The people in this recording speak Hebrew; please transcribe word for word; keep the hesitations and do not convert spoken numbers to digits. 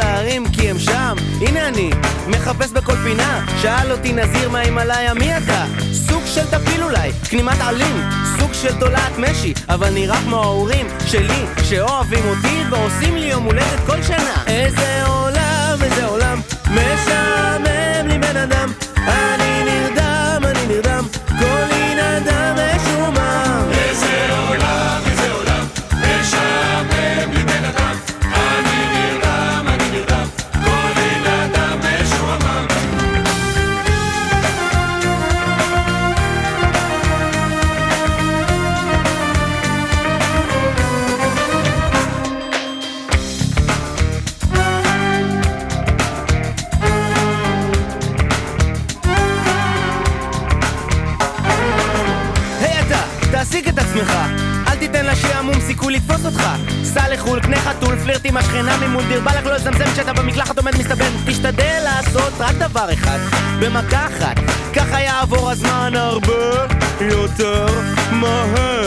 להרים כי הם שם. הנה אני, מחפש בכל פינה. שאל אותי נזיר מהימלאיה מי אתה? סוג של טפיל אולי, כנימת עלים, סוג של תולעת משי, אבל נראה כמו ההורים שלי שאוהבים אותי ועושים לי יום הולדת כל שנה. איזה עולם, איזה עולם משעמם לי בן אדם. אני נרדם, אני נרדם, כל אין אדם משומם. איזה עולם, איזה עולם משעמם לי בן אדם. אני נרדם, אני נרדם, כל אין אדם משועמם. תעסיק את עצמך, אל תיתן לשעמום סיכוי לתפוס אותך. סע לחול, קנה חתול, פלירט עם השכנה ממול, דיר בא לך לא לזמזם כשאתה במקלחת עומד מסתבן. תשתדל לעשות רק דבר אחד, במכה אחת, ככה יעבור הזמן הרבה יותר מהר.